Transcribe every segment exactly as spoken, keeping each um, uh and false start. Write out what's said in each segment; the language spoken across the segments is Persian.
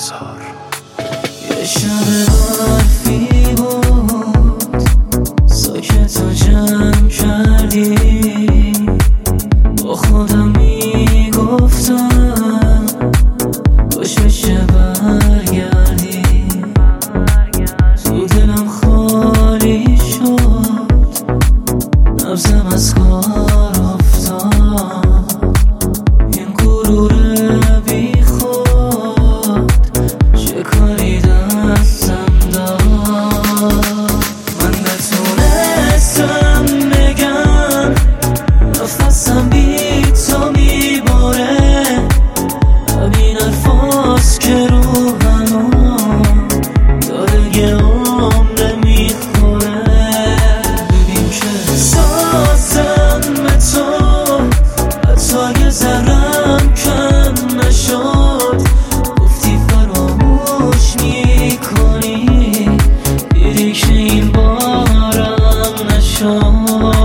بذار. یه شب برفی بود ساکت و جمع کردی، با خودم میگفتم کاش بشه برگردی. تو دلم خالی شد، نبضم از کار افتاد. این غرور بی خود چه کاری دستم داد. من نتونستم بگم نفسم بی تو میباره. همین حرفاست که روحمو داره یه عمره میخوره. ببین که احساسم به تو حتی یه ذرم کم نشد. گفتی فراموش میکنی، دیدی که این بارم نشد.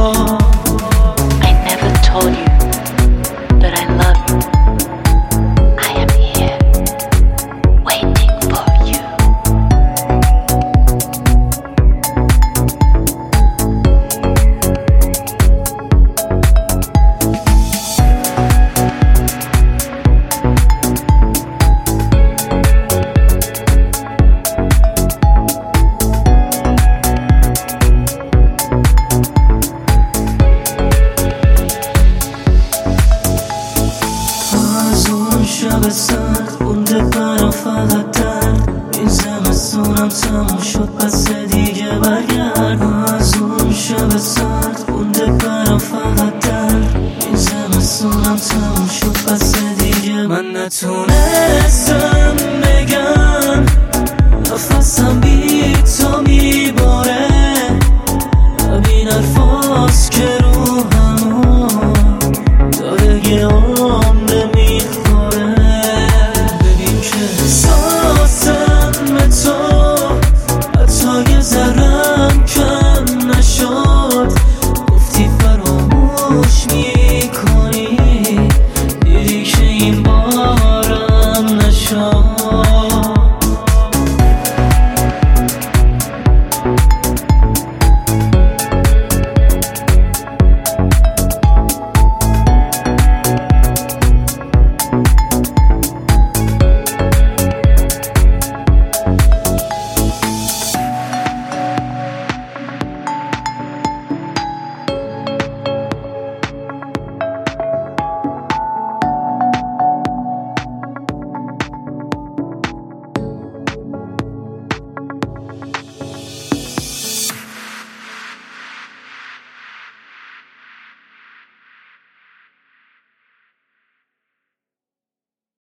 I never told you that I love you. I am here, waiting for you. از اون شب سرد بونده برام فقط درد. این زمستونم تموم شد پس دیگه برگرد. از اون شب سرد بونده برام فقط درد. این زمستونم تموم شد پس دیگه من نتونستم بگم نفسم بی تو